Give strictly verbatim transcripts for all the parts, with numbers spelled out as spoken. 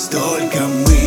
Есть только мы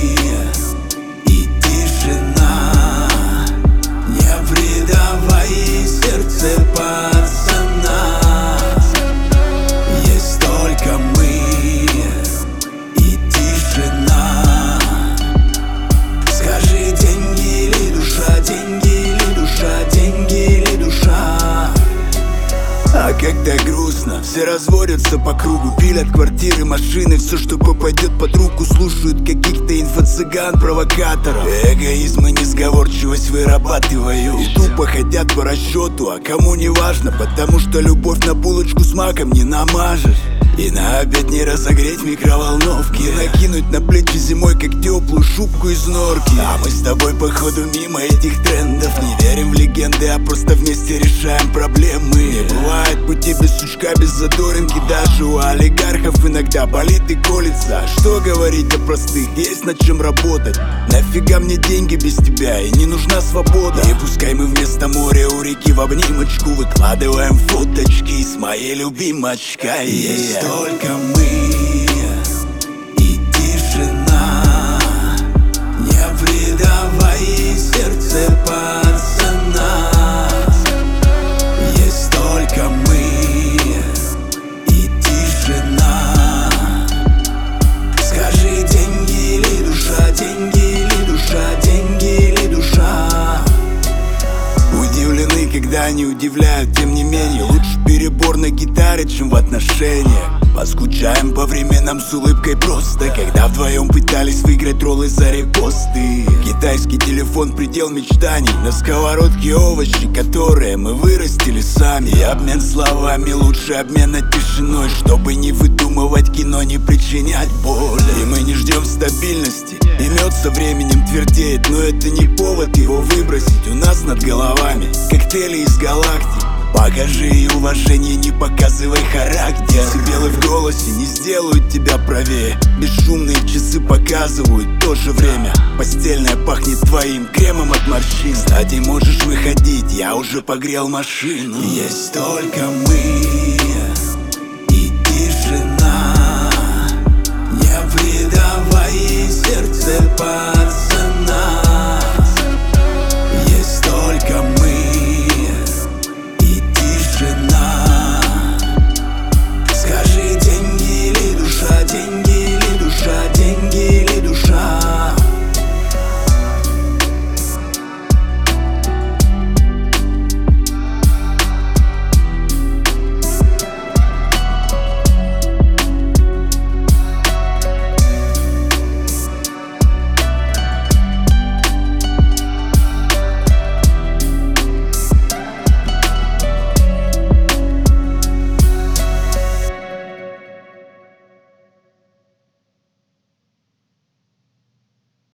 и тишина. Не предавай сердце пацана. Есть только мы и тишина. Скажи, деньги или душа, деньги или душа, деньги или душа. А когда грустно, все разводятся по кругу, пилят квартиры, машины, все, что попадет под руку. Слушают каких-то инфо-цыган, провокаторов. Эгоизм и несговорчивость вырабатываю. И тупо хотят по расчету, а кому не важно, потому что любовь на булочку с маком не намажешь. И на обед не разогреть в микроволновке, и накинуть на плечи зимой, как теплую шубку из норки. А мы с тобой походу мимо этих трендов. Не верим в легенды, а просто вместе решаем проблемы. Не бывает пути без сучка, без задоринки. Даже у олигархов иногда болит и колется. А что говорить о простых, есть над чем работать. Нафига мне деньги без тебя, и не нужна свобода. И пускай мы вместо моря у реки в обнимочку выкладываем фоточки с моей любимочкой. Есть только мы и тишина. Не предавай сердце пацана. Есть только мы и тишина. Скажи, деньги или душа, деньги или душа, деньги или душа. Удивлены, когда они удивляют, тем не менее лучше перебор на гитаре, чем в отношениях. Поскучаем по временам с улыбкой просто, когда вдвоем пытались выиграть роллы за репосты. Китайский телефон — предел мечтаний. На сковородке овощи, которые мы вырастили сами. И обмен словами лучше обмена тишиной, чтобы не выдумывать кино, не причинять боли. И мы не ждем стабильности, и мед со временем твердеет, но это не повод его выбросить у нас над головами. Коктейли из галактик. Покажи и уважение, не показывай характер. Белый в голосе не сделают тебя правее. Бесшумные часы показывают то же время. Постельное пахнет твоим кремом от морщин. Кстати, можешь выходить, я уже погрел машину. Есть только мы и тишина. Не предавай сердце пацана.